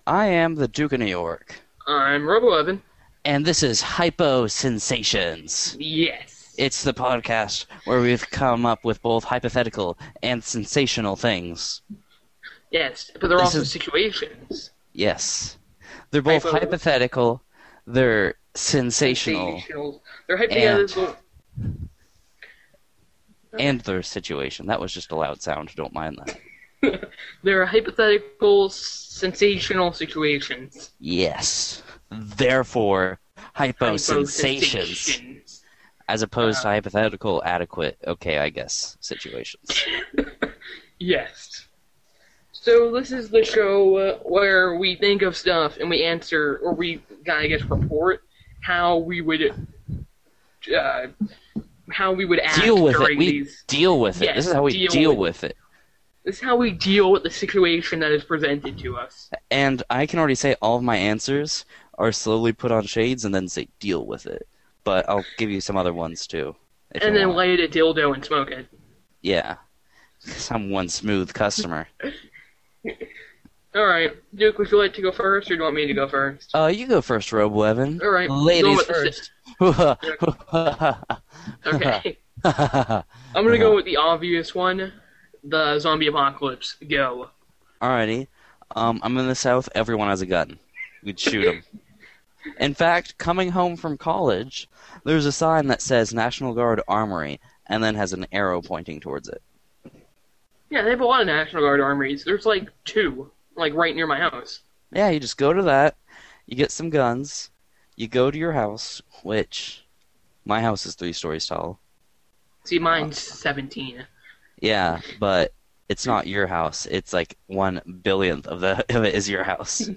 I am the Duke of New York, I'm Robo11. and this is Hypo Sensations. Yes. It's the podcast where we've come up with both hypothetical and sensational things. Yes, but they're This also is- situations. Yes. They're both Hypo- hypothetical, they're sensational, Sensational. They're hypothetical. and they're situation. That was just a loud sound, don't mind that. They're hypothetical, sensational situations. Yes. Therefore, hypo sensations, Hyposensations. as opposed to hypothetical, adequate, okay, I guess, situations. Yes. So this is the show where we think of stuff and we answer, or we, I guess, report how we would act Deal with it. during We these. deal with it. Yes, This is how we deal deal with with it. This is how we deal with the situation that is presented to us. And I can already say all of my answers are slowly put on shades and then say deal with it. But I'll give you some other ones too. If And you then want. light a dildo and smoke it. Yeah. 'Cause I'm one smooth customer. Alright, Duke, would you like to go first, or do you want me to go first? You go first, Robo Evan. Alright, Ladies go with first. Okay, I'm gonna go with the obvious one, the zombie apocalypse. Go. Alrighty. I'm in the South. Everyone has a gun. We'd shoot them. In fact, coming home from college, there's a sign that says National Guard Armory, and then has an arrow pointing towards it. Yeah, they have a lot of National Guard armories. There's like 2, like right near my house. Yeah, you just go to that, you get some guns, you go to your house, which my house is 3 stories tall. See, mine's 17. Yeah, but it's not your house. It's like 1/1000th of it is your house.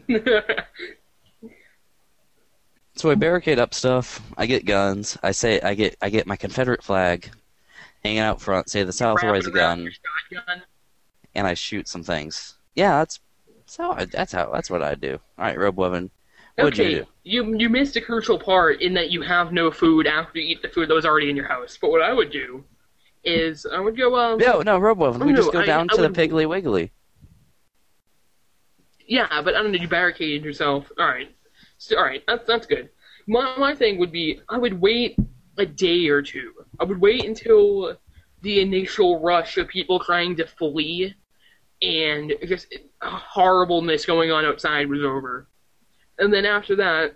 So I barricade up stuff. I get guns. I get my Confederate flag hanging out front. Say the South Wrap raise it a around gun, your shotgun. and I shoot some things. Yeah, that's what I do. All right, Robo Evan, what'd you Okay, do? you missed a crucial part in that you have no food after you eat the food that was already in your house. But what I would do is I would go No, Robo Evan, we no, just go down I to the would- Piggly Wiggly. yeah, but I don't know, you barricaded yourself. Alright. So, alright, that's good. My thing would be I would wait a day or two. I would wait until the initial rush of people trying to flee and just horribleness going on outside was over. And then after that,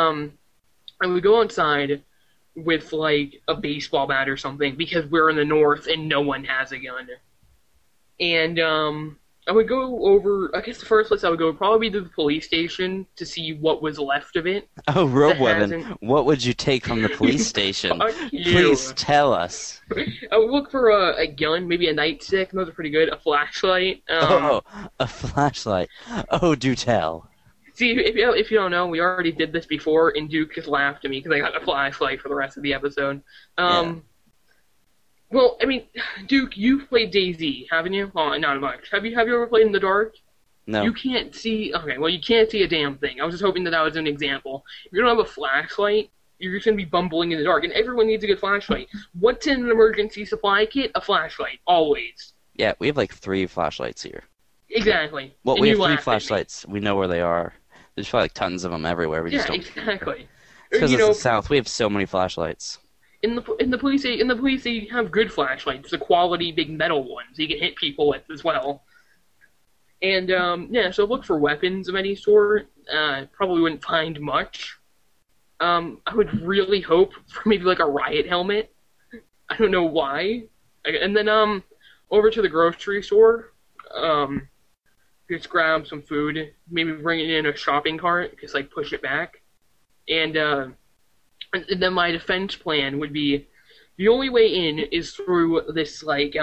I would go outside with like a baseball bat or something because we're in the north and no one has a gun. And I would go over. I guess the first place I would go would probably be to the police station to see what was left of it. Oh, Robo Evan, hasn't- what would you take from the police station? Fuck you. Please tell us. I would look for a gun, maybe a nightstick. Those are pretty good. A flashlight. Oh, a flashlight. Oh, do tell. See, if you don't know, we already did this before, and Duke just laughed at me because I got a flashlight for the rest of the episode. Yeah. Well, I mean, Duke, you've played DayZ, haven't you? Oh, not much. Have you ever played in the dark? No. You can't see. Okay, well, you can't see a damn thing. I was just hoping that was an example. If you don't have a flashlight, you're just gonna be bumbling in the dark, and everyone needs a good flashlight. What's in an emergency supply kit? A flashlight, always. Yeah, we have like 3 flashlights here. Exactly. Well, And we you have 3 laughed at me. flashlights. We know where they are. There's probably like tons of them everywhere. We Yeah, just don't. exactly. Because You it's know, the South. We have so many flashlights. in the police they have good flashlights, the quality big metal ones you can hit people with as well. And yeah, so look for weapons of any sort. Probably wouldn't find much. I would really hope for maybe like a riot helmet. I don't know why. And then over to the grocery store. Just grab some food. Maybe bring it in a shopping cart. Just like push it back. And then my defense plan would be the only way in is through this like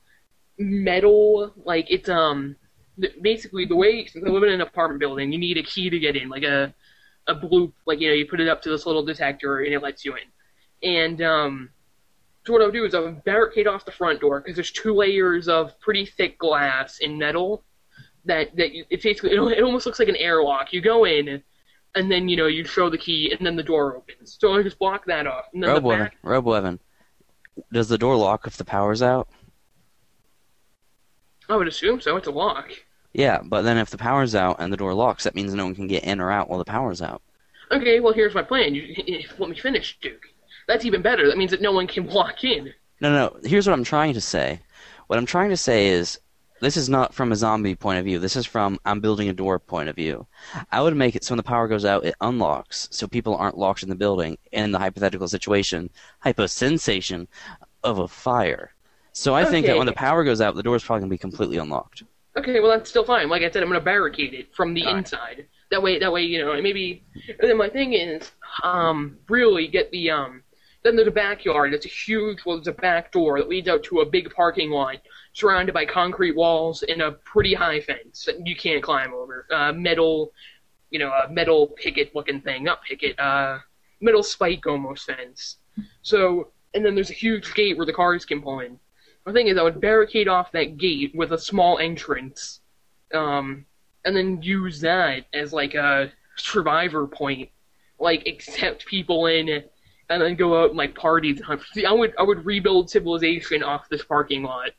metal, like it's basically the way, since I live in an apartment building, you need a key to get in, like a blue, like, you know, you put it up to this little detector and it lets you in. And so what I would do is I would barricade off the front door because there's 2 layers of pretty thick glass and metal that it's basically, it almost looks like an airlock. You go in and then, you know, you show the key and then the door opens. So I just block that off. And then Robo Evan, does the door lock if the power's out? I would assume so. It's a lock. Yeah, but then if the power's out and the door locks, that means no one can get in or out while the power's out. Okay, well, here's my plan. Let me finish, Duke. That's even better. That means that no one can walk in. No. Here's what I'm trying to say. What I'm trying to say is, this is not from a zombie point of view. This is from I'm building a door point of view. I would make it so when the power goes out, it unlocks, so people aren't locked in the building in the hypothetical situation, hypo-sensation of a fire. So I think that when the power goes out, the door's probably going to be completely unlocked. Okay, well, that's still fine. Like I said, I'm going to barricade it from the inside. That way, maybe... And then my thing is, really get the, Then there's a backyard. It's a huge... Well, there's a back door that leads out to a big parking lot surrounded by concrete walls and a pretty high fence that you can't climb over. Metal... a metal picket-looking thing. Not picket, metal spike almost fence. So... And then there's a huge gate where the cars can pull in. The thing is, I would barricade off that gate with a small entrance, and then use that as like a survivor point, like accept people in, and then go out and like party. See, I would rebuild civilization off this parking lot.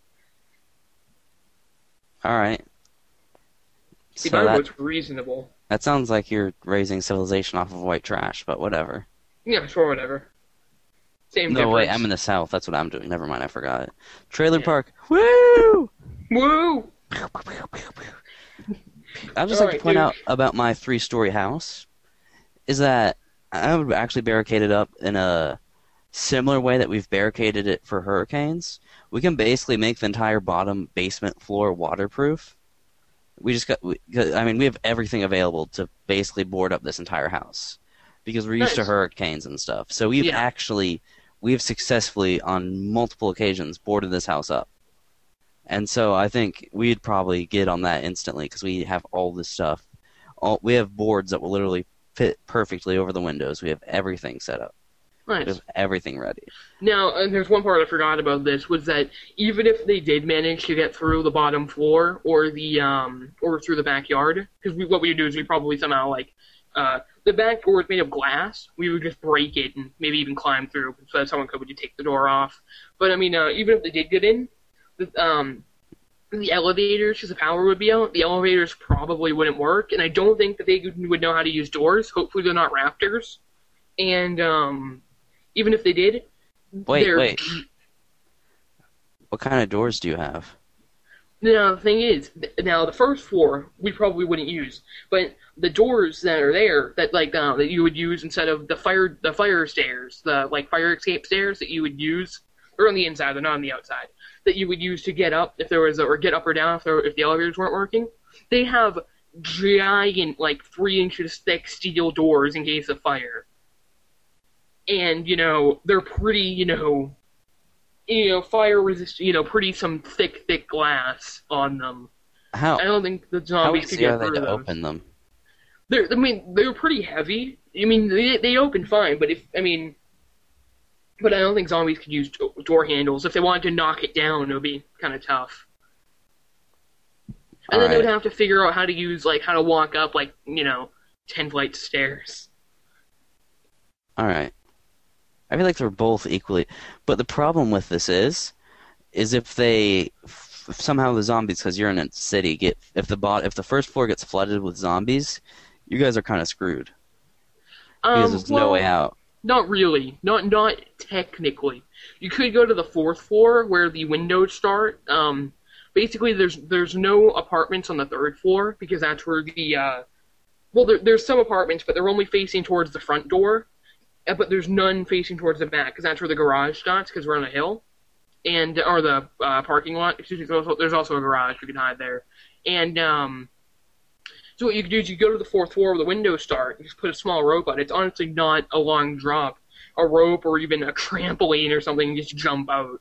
All right. See, that was reasonable. That sounds like you're raising civilization off of white trash, but whatever. Yeah, sure, whatever. Same no, difference. Wait, I'm in the South. That's what I'm doing. Never mind, I forgot. Trailer park. Woo! Woo! I'd just like to point out about my 3-story house is that I would actually barricade it up in a similar way that we've barricaded it for hurricanes. We can basically make the entire bottom basement floor waterproof. We have everything available to basically board up this entire house because we're used to hurricanes and stuff. So we've successfully, on multiple occasions, boarded this house up. And so I think we'd probably get on that instantly because we have all this stuff. We have boards that will literally fit perfectly over the windows. We have everything set up. Nice. We have everything ready. Now, there's one part I forgot about this, was that even if they did manage to get through the bottom floor or through the backyard, because what we would do is we probably somehow, the back door is made of glass. We would just break it and maybe even climb through so that someone could take the door off. But, even if they did get in, the elevators, because the power would be out, the elevators probably wouldn't work, and I don't think that they would know how to use doors. Hopefully they're not Raptors. And, even if they did... Wait. What kind of doors do you have? Now, the thing is, the first floor, we probably wouldn't use, but the doors that are there, that you would use instead of the fire stairs, fire escape stairs that you would use, they're on the inside, they're not on the outside, that you would use to get up or get up or down if the elevators weren't working, they have giant, 3 inches thick steel doors in case of fire. And, they're pretty, fire resistant, pretty some thick glass on them. How? I don't think the zombies could get through to those. open them? They're pretty heavy. They open fine, but but I don't think zombies could use door handles. If they wanted to knock it down, it would be kind of tough. And then they would have to figure out how to use, how to walk up, 10 flights of stairs. Alright. I feel like they're both equally... But the problem with this is if somehow the zombies, because you're in a city, if the first floor gets flooded with zombies, you guys are kind of screwed. Because there's no way out. Not really. Not technically. You could go to the 4th floor where the windows start. Basically, there's no apartments on the 3rd floor because that's where the... there's some apartments, but they're only facing towards the front door. But there's none facing towards the back because that's where the garage starts because we're on a hill. Or the parking lot. Excuse me, there's also a garage. You can hide there. And so what you can do is you go to the 4th floor where the windows start and just put a small rope on it. It's honestly not a long drop. A rope or even a trampoline or something and just jump out.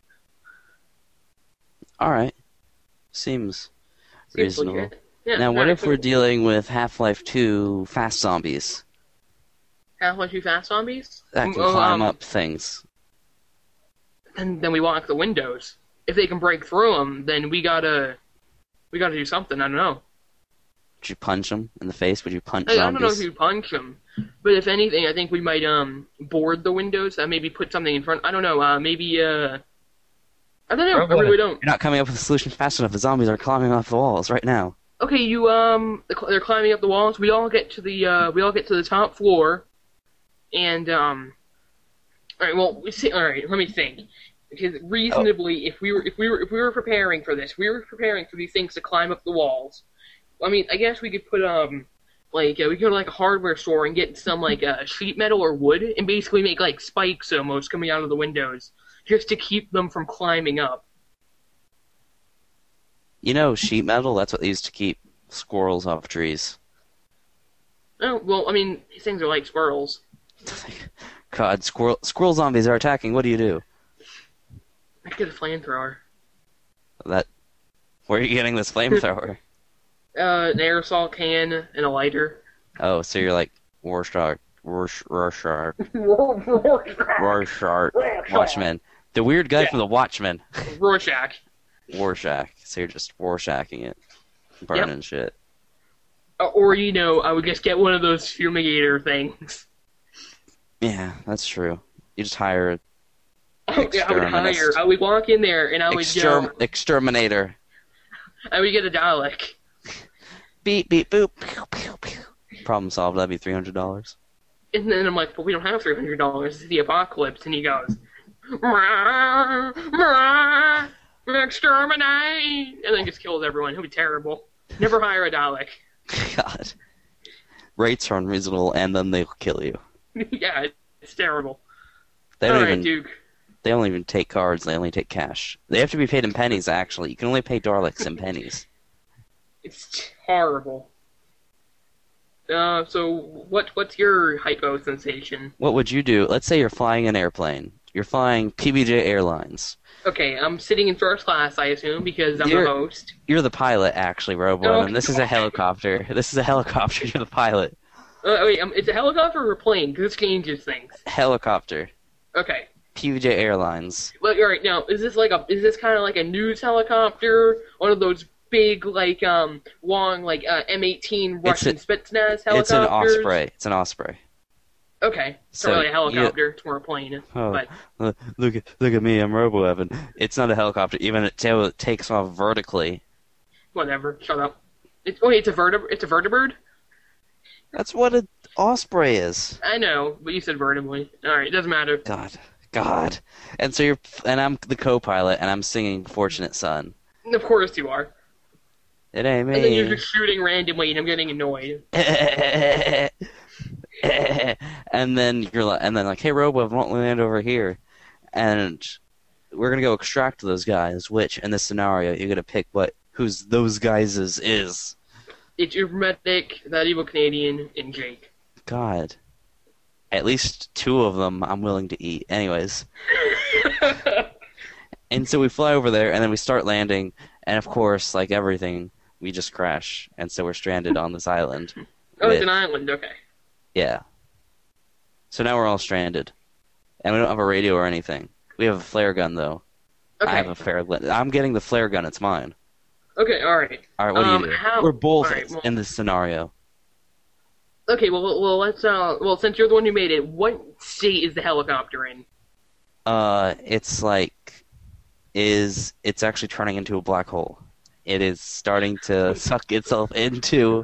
Alright. Seems reasonable. Legit. Yeah, now, what if we're dealing with Half-Life 2 fast zombies? Half-Life 2 fast zombies? That can climb up things. And then we lock the windows. If they can break through them, then we gotta do something. I don't know. Would you punch them in the face? Would you punch zombies? I don't know if you'd punch them. But if anything, I think we might board the windows. Maybe put something in front. I don't know. Maybe I don't know. I really don't. You're not coming up with a solution fast enough. The zombies are climbing off the walls right now. Okay, they're climbing up the walls. We all get to the top floor, and all right. Well, all right. Let me think. Because reasonably, if we were preparing for this, we were preparing for these things to climb up the walls. I mean, I guess we could put we could go to like a hardware store and get some like sheet metal or wood, and basically make like spikes almost coming out of the windows, just to keep them from climbing up. You know, sheet metal, that's what they used to keep squirrels off trees. Oh, well, I mean, these things are like squirrels. God, squirrel zombies are attacking. What do you do? I get a flamethrower. Where are you getting this flamethrower? An aerosol can and a lighter. Oh, so you're like Rorschach, Watchmen. The weird guy from the Watchmen. Rorschach. Rorschach. So you're just Rorschaching it. Burning shit. Or, I would just get one of those fumigator things. Yeah, that's true. You just hire I would walk in there and I would Exterminator. I would get a Dalek. Beep, beep, boop. Pew, pew, pew. Problem solved. That'd be $300. And then I'm like, but we don't have $300. It's the apocalypse. And he goes, exterminate! And then just kills everyone. It'll be terrible. Never hire a Dalek. God. Rates are unreasonable, and then they'll kill you. Yeah, it's terrible. They don't Duke. They don't even take cards. They only take cash. They have to be paid in pennies, actually. You can only pay Daleks in pennies. It's horrible. So what's your hypo sensation? What would you do? Let's say you're flying an airplane. You're flying PBJ Airlines. Okay, I'm sitting in first class, I assume, because I'm the host. You're the pilot, actually, Robo, and this is a helicopter. This is a helicopter. You're the pilot. Wait, it's a helicopter or a plane? Because it changes things. Helicopter. Okay. PBJ Airlines. Well, all right, now, is this kind of like a news helicopter? One of those big, like, long, like, M18 Russian Spetsnaz helicopters? It's an Osprey. It's an Osprey. Okay. It's not really a helicopter. It's more a plane. Oh, but... look at me. I'm Robo Evan. It's not a helicopter. Even it takes off vertically. Whatever. Shut up. It's a vertibird? That's what an Osprey is. I know, but you said vertically. All right, it doesn't matter. God. And so I'm the co-pilot, and I'm singing "Fortunate Son." Of course you are. It ain't me. And then you're just shooting randomly, and I'm getting annoyed. and then like, hey, Robo, I won't land over here, and we're gonna go extract those guys. Which in this scenario, you're gonna pick who's those guys is. It's your medic, that evil Canadian, and Jake. God. At least 2 of them I'm willing to eat. Anyways. And so we fly over there, and then we start landing, and of course, like everything, we just crash, and so we're stranded on this island. It's an island, okay. Yeah. So now we're all stranded. And we don't have a radio or anything. We have a flare gun, though. Okay. I have a flare gun. I'm getting the flare gun. It's mine. Okay, alright. Alright, what do you do? We're both in this scenario. Okay, well, let's, since you're the one who made it, what state is the helicopter in? It's actually turning into a black hole. It is starting to suck itself into,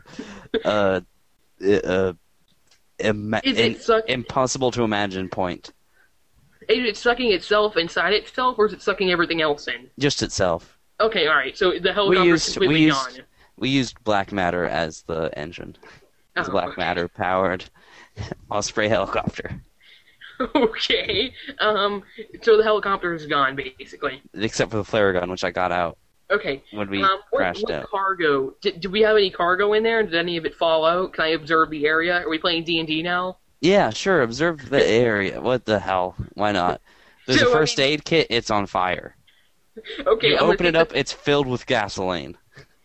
impossible to imagine point. Is it sucking itself inside itself, or is it sucking everything else in? Just itself. Okay, alright, so the helicopter is completely gone. We used black matter as the engine. It's black matter powered Osprey helicopter. Okay, so the helicopter is gone, basically. Except for the flare gun, which I got out. Okay. When we crashed out. Cargo? Do we have any cargo in there? Did any of it fall out? Can I observe the area? Are we playing D&D now? Yeah, sure. Observe the area. What the hell? Why not? There's a first aid kit. It's on fire. Okay. You open it up. It's filled with gasoline.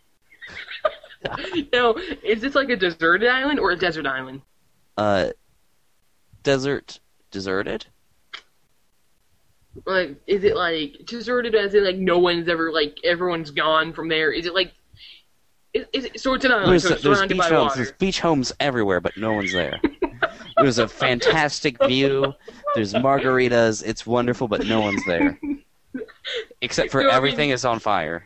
Now, is this like a deserted island or a desert island? Deserted? Like, is it like deserted as in like no one's ever everyone's gone from there? Is it like so it's an island, so it's surrounded by water. There's beach homes everywhere, but no one's there. There's a fantastic view. There's margaritas. It's wonderful, but no one's there. Except for No, I mean- everything is on fire.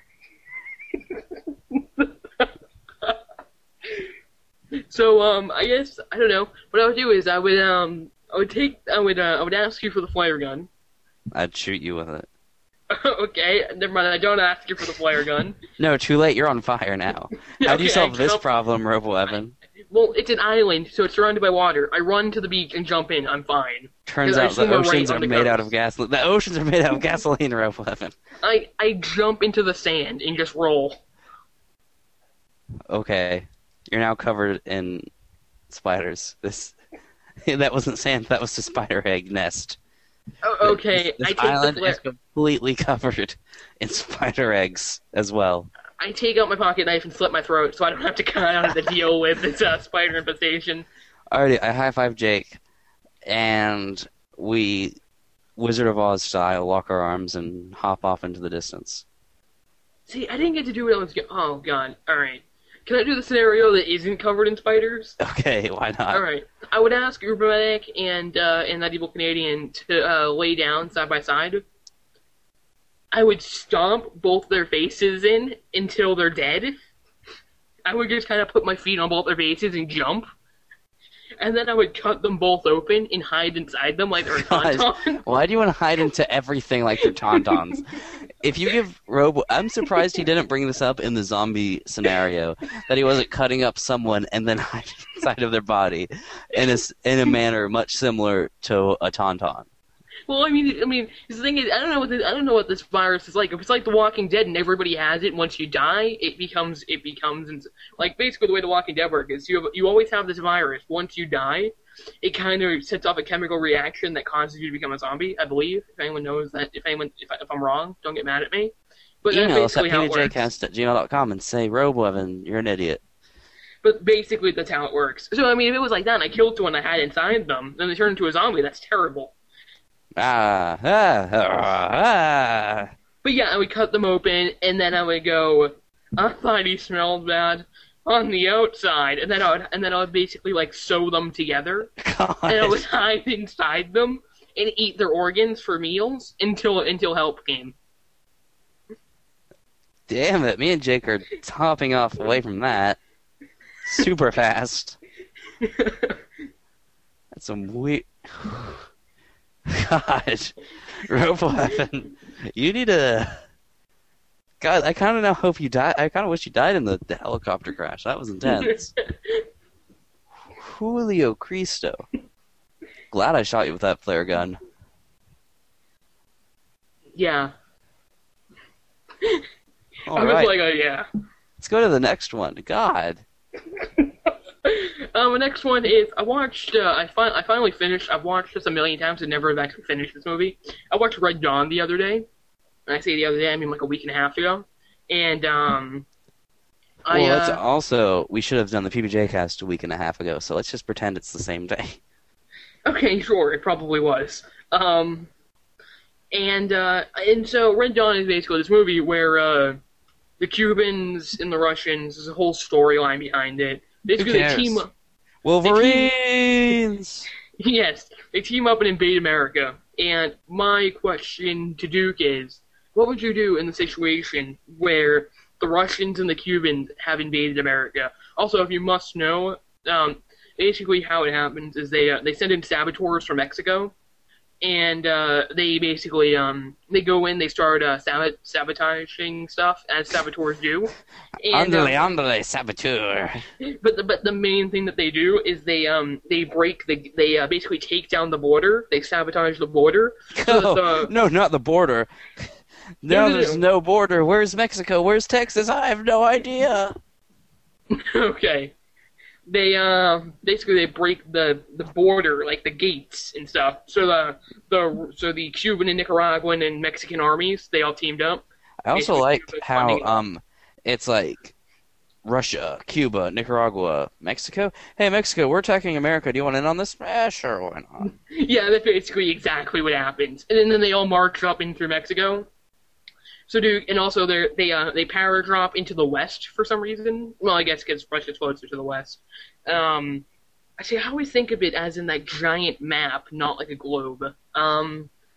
So I guess I don't know. What I would do is I would ask you for the flare gun. I'd shoot you with it. Okay, never mind. I don't ask you for the flare gun. No, too late. You're on fire now. How do you Okay, solve this jump- problem, Robo-Evan? Well, it's an island, so it's surrounded by water. I run to the beach and jump in. I'm fine. Turns I out the assume we're right oceans on are the made out coast. of gasoline. The oceans are made out of gasoline, Robo-Evan. I jump into the sand and just roll. Okay. You're now covered in spiders. That wasn't sand, that was a spider egg nest. Oh, okay, This I take the island flare. is completely covered in spider eggs as well. I take out my pocket knife and slit my throat, so I don't have to kind of deal with this spider infestation. Alrighty, I high-five Jake, and we, Wizard of Oz style, lock our arms and hop off into the distance. See, I didn't get to do what I was. Oh god! All right, can I do the scenario that isn't covered in spiders? Okay, why not? All right, I would ask Ubermedic and that evil Canadian to lay down side by side. I would stomp both their faces in until they're dead. I would just kind of put my feet on both their faces and jump. And then I would cut them both open and hide inside them like they're a God, tauntaun. why do you want to hide into everything like they're tauntauns? If you give I'm surprised he didn't bring this up in the zombie scenario, that he wasn't cutting up someone and then hiding inside of their body in a manner much similar to a tauntaun. Well, I mean, the thing is, I don't know what this virus is like. If it's like The Walking Dead and everybody has it, and once you die, it becomes, like basically the way The Walking Dead works is you always have this virus. Once you die, it kind of sets off a chemical reaction that causes you to become a zombie. I believe. If anyone knows that, if I'm wrong, don't get mad at me. But that's Email us at basically how it works. pbjcast@gmail.com and say, Robo-Evan, you're an idiot. But basically, that's how it works. So I mean, if it was like that, and I killed someone I had inside them, then they turn into a zombie. That's terrible. Ah. But yeah, I would cut them open, and then I would go, I thought he smelled bad on the outside, and then I would basically like sew them together, God. and I would hide inside them and eat their organs for meals until help came. Damn it, me and Jake are hopping off away from that super fast. That's some weird... God, Robo-Evan, you need a... God, I kind of now hope you die. I kind of wish you died in the helicopter crash. That was intense. Julio Cristo. Glad I shot you with that flare gun. Yeah. All I was right, like, yeah. let's go to the next one. God. The next one is I watched. I finally finished. I've watched this a million times and never have actually finished this movie. I watched Red Dawn the other day. And I say the other day, I mean like a week and a half ago. And Well, we should have done the PBJ cast a week and a half ago, so let's just pretend it's the same day. Okay, sure, it probably was. And so Red Dawn is basically this movie where the Cubans and the Russians, there's a whole storyline behind it. Basically, Who they cares? team up. Wolverines! Yes, they team up and invade America. And my question to Duke is, what would you do in the situation where the Russians and the Cubans have invaded America? Also, if you must know, basically how it happens is they send in saboteurs from Mexico, and they basically they go in, they start sabotaging stuff as saboteurs do. And, Andale, saboteur. but the main thing that they do is they basically take down the border. They sabotage the border. So that No, not the border. No, No. there's no border. Where's Mexico? Where's Texas? I have no idea. Okay. They basically they break the border, like the gates and stuff. So the Cuban and Nicaraguan and Mexican armies, they all teamed up. I also Basically, like Cuba's how funding it's like Russia, Cuba, Nicaragua, Mexico. Hey, Mexico, we're attacking America. Do you want in on this? Sure, why not? Yeah, that's basically exactly what happens. And then they all march up in through Mexico. So and also they paradrop into the west for some reason. Well, I guess because Russia's closer to the west. I always think of it as in that giant map, not like a globe.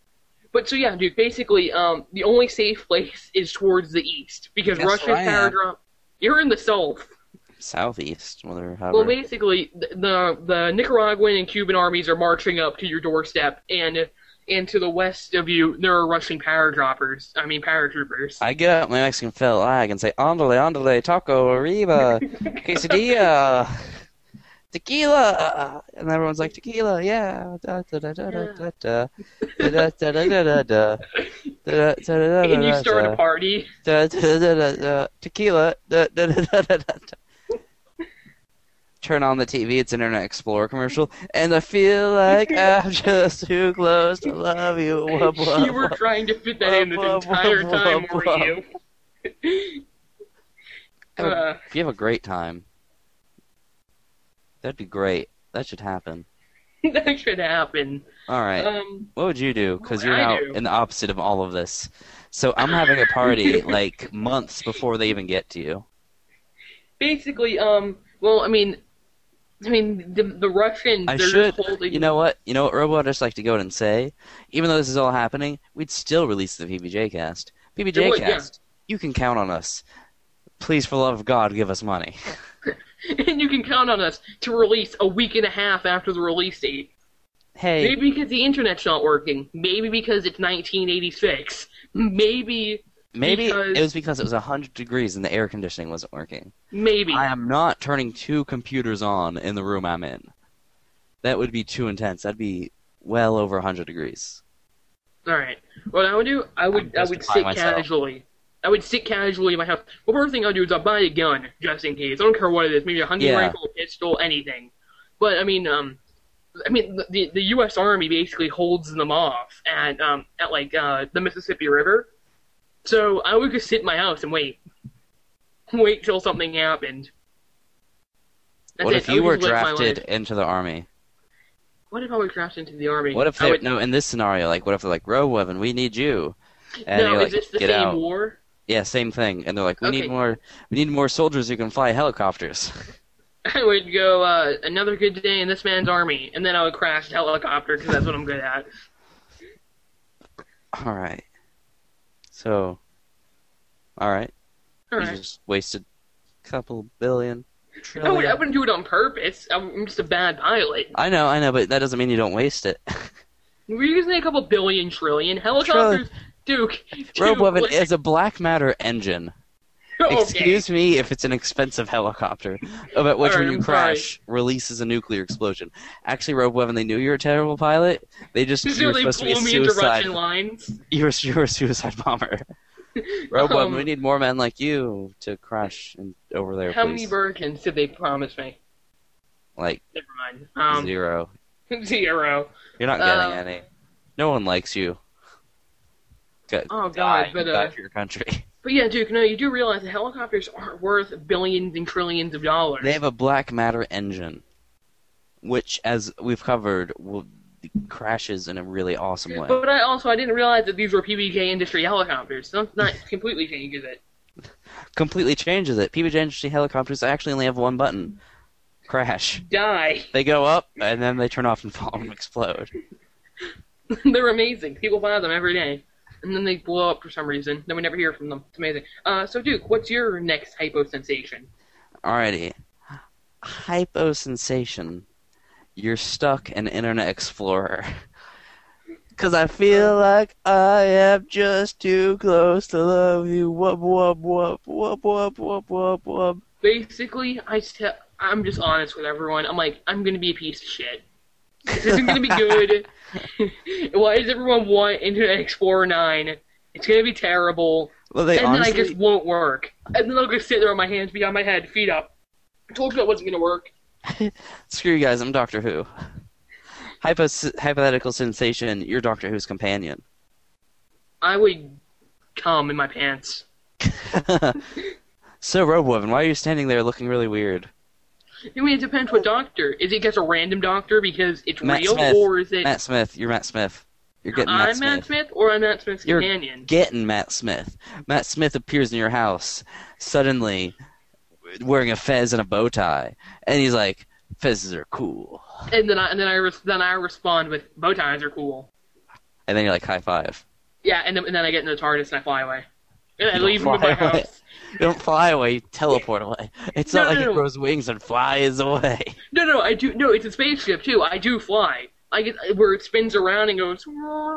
But so yeah, dude. Basically, the only safe place is towards the east because Guess Russia's where I am. paradrop. You're in the south. Southeast, whether Well, however. basically, the Nicaraguan and Cuban armies are marching up to your doorstep, and to the west of you, there are Russian paratroopers. I get out my Mexican flag and say, "Andale, andale, taco, arriba, quesadilla, tequila," and everyone's like, "Tequila, yeah." Da, da, da, da, da, da, da. Da, da, da, da, da, da. Da, da, da, da, And you da, start da. a party. Da, da, da, da, da. Tequila. Da, da, da, da, da, da. Turn on the TV, it's Internet Explorer commercial, and I feel like I'm just too close to love you. Wub, wub, You were wub. trying to fit that in this Wub, wub, entire wub, time, wub, were wub. you? If you have a great time, that'd be great. That should happen. That should happen. All right. What would you do? Because you're I now do. in the opposite of all of this. So I'm having a party like months before they even get to you. Basically, well, I mean, the Russians, I they're should. just holding. You know what? You know what Robo would just like to go out and say? Even though this is all happening, we'd still release the PBJ cast. PBJ would, yeah. cast. You can count on us. Please, for the love of God, give us money. And you can count on us to release a week and a half after the release date. Hey, Maybe because the internet's not working. Maybe because it's 1986. Maybe it was because it was 100 degrees and the air conditioning wasn't working. maybe. I am not turning 2 computers on in the room I'm in. That would be too intense. That'd be well over 100 degrees. All right. What I would do, I would justifying sit myself. casually. I would sit casually in my house. Well, first thing I'll do is I'll buy a gun just in case. I don't care what it is. Maybe a hunting Yeah. rifle, a pistol, anything. But I mean, the U.S. Army basically holds them off at like the Mississippi River. So I would just sit in my house and wait till something happened. That's What it. if I you would were just live my drafted life. into the army? What if I was drafted into the army? What if I they would, no? In this scenario, like, what if they're like, "Robo Weapon, we need you," and no, you're like, is this the "Get same out." war? Yeah, same thing. And they're like, "We Okay. need more soldiers who can fly helicopters." I would go, another good day in this man's army, and then I would crash the helicopter, because that's what I'm good at. All right. So, all right. You Alright. just wasted a couple billion, I trillion. wouldn't do it on purpose. I'm just a bad pilot. I know, but that doesn't mean you don't waste it. We're using a couple billion, trillion. Helicopters, Duke. Robo Weapon like- is a black matter engine. okay. Excuse me if it's an expensive helicopter, about which Alright, when you I'm crash, releases a nuclear explosion. Actually, Robo Weapon, they knew you were a terrible pilot. They just So you were they supposed to be a blew me into suicide. Russian lines. You were a suicide bomber. Robo Weapon, we Um, need more men like you to crash over there, How please. many Birkins did they promise me? Like Never mind. 0. 0. You're not getting any. No one likes you. Go, Oh, die, God, but, die for your country. But yeah, Duke, no, you do realize that helicopters aren't worth billions and trillions of dollars. They have a black matter engine, which, as we've covered, crashes in a really awesome way. But I didn't realize that these were PBJ industry helicopters. So that completely changes it. Completely changes it. PBJ Industry helicopters actually only have one button. Crash. Die. They go up, and then they turn off and fall and explode. They're amazing. People buy them every day. And then they blow up for some reason. Then we never hear from them. It's amazing. So Duke, what's your next hypo sensation? Alrighty. Hypo-sensation. You're stuck in Internet Explorer. Cause I feel like I am just too close to love you. Wub wub wub wub wub wub wub wub. Basically, I'm just honest with everyone. I'm like, I'm gonna be a piece of shit. This isn't gonna be good. Why does everyone want Internet Explorer 9? It's gonna be terrible. Well, they And honestly. then I just won't work. And then I'll just sit there with my hands behind my head, feet up. I told you that wasn't gonna work. Screw you guys, I'm Doctor Who. Hypothetical sensation, you're Doctor Who's companion. I would cum in my pants. So, Robowoman, why are you standing there looking really weird? I mean, it depends what doctor. Is it just a random doctor because it's Matt real, Smith. or is it Matt Smith, you're Matt Smith. You're getting Matt I'm Smith. Matt Smith, or I'm Matt Smith's You're companion? getting Matt Smith. Matt Smith appears in your house, suddenly, wearing a fez and a bow tie, and he's like, "Fezzes are cool." And then I respond with bow ties are cool. And then you're like, high five. Yeah, and then I get in the TARDIS and I fly away. And I You don't leave him with my fly away. house. You don't fly away, you teleport away. It's No, not like no, it no. grows wings and flies away. No, I do. No, it's a spaceship too. I do fly. I get where it spins around and goes.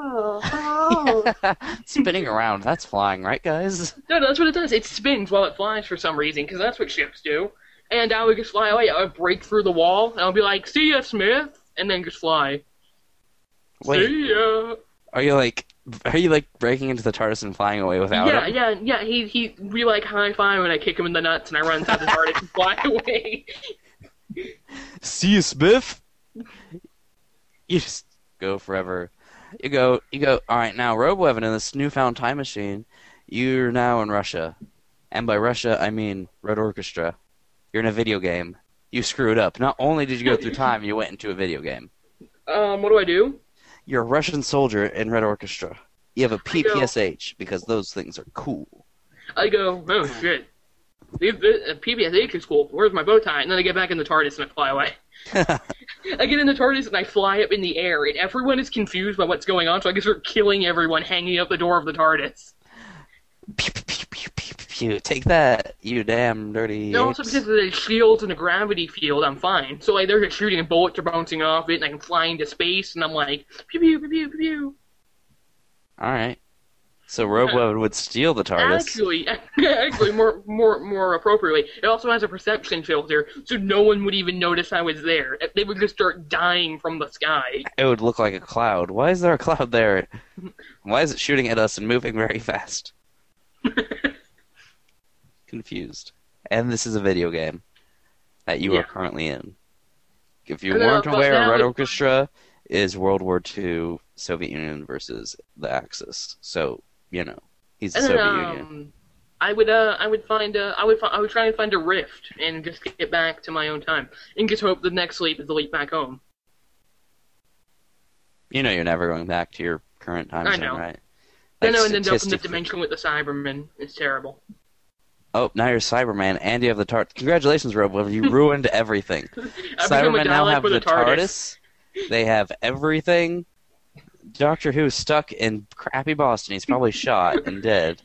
Spinning around, that's flying, right, guys? No, that's what it does. It spins while it flies for some reason, because that's what ships do. And I would just fly away. I would break through the wall, and I'll be like, "See ya, Smith," and then just fly. Wait, See ya. are you like breaking into the TARDIS and flying away without him? Yeah. We like high five when I kick him in the nuts, and I run inside the TARDIS and fly away. See you, Smith. You just go forever. You go. All right, now, Robo-Evan, in this newfound time machine, you're now in Russia, and by Russia I mean Red Orchestra. You're in a video game. You screwed up. Not only did you go through time, you went into a video game. What do I do? You're a Russian soldier in Red Orchestra. You have a PPSH because those things are cool. I go, oh shit. PPSH is cool. Where's my bow tie? And then I get back in the TARDIS and I fly away. I get in the TARDIS and I fly up in the air, and everyone is confused by what's going on, so I can start killing everyone hanging out the door of the TARDIS. Pew, pew, pew, pew, pew, pew. Take that, you damn dirty No, also apes. because of the shields and the gravity field, I'm fine. So like they're just shooting and bullets are bouncing off it, and I can fly into space, and I'm like, pew pew pew pew pew pew. Alright. So Robo would steal the TARDIS. Actually, more appropriately, it also has a perception filter, so no one would even notice I was there. They would just start dying from the sky. It would look like a cloud. Why is there a cloud there? Why is it shooting at us and moving very fast? Confused. And this is a video game that you are currently in. If you weren't aware, Red Orchestra is World War II Soviet Union versus the Axis. So, you know, he's the Soviet Union. I would try and find a rift and just get back to my own time, and just hope the next leap is the leap back home. You know, you're never going back to your current time zone, right? And then open the dimension with the Cybermen. It's terrible. Oh, now you're Cyberman, and you have the TARDIS. Congratulations, Robo. You ruined everything. Cybermen now have the TARDIS. They have everything. Doctor Who's stuck in crappy Boston. He's probably shot and dead.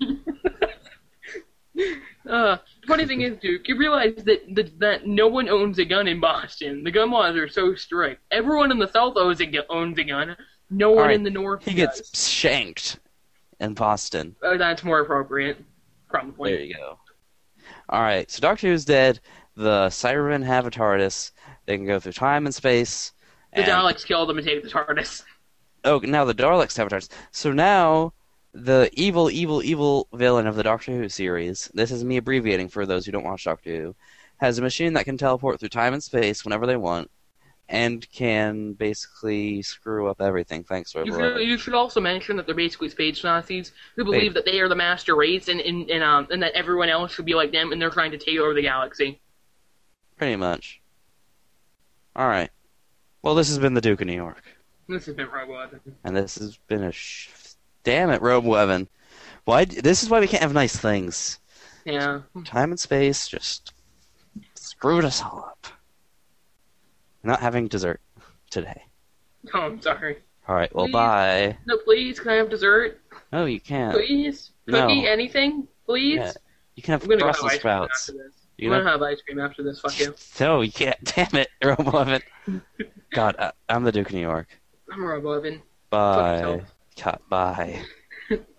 Funny thing is, Duke, you realize that no one owns a gun in Boston. The gun laws are so strict. Everyone in the South owns a gun. No one in the North He gets shanked in Boston. Oh, that's more appropriate. Probably. There you go. Alright, so Doctor Who's dead. The Cybermen have a TARDIS. They can go through time and space. The Daleks kill them and take the TARDIS. Oh, now the Daleks have a TARDIS. So now, the evil villain of the Doctor Who series, this is me abbreviating for those who don't watch Doctor Who, has a machine that can teleport through time and space whenever they want, and can basically screw up everything, thanks to You should also mention that they're basically space Nazis who believe that they are the master race and that everyone else should be like them, and they're trying to take over the galaxy. Pretty much. Alright. Well, this has been the Duke of New York. This has been Robo-Evan. And this has been a Damn it, Robo-Evan. This is why we can't have nice things. Yeah. Time and space just screwed us all up. Not having dessert today. Oh, I'm sorry. Alright, well, Please. Bye. No, please, can I have dessert? No, you can't. Please? Cookie, No. anything? Please? Yeah. You can have I'm gonna go have Brussels ice cream sprouts. after this. You I'm gonna have ice cream after this, fuck you. No, you can't. Damn it, Robo-Evan. God, I'm the Duke of New York. I'm Robo-Evan. Bye. God, bye.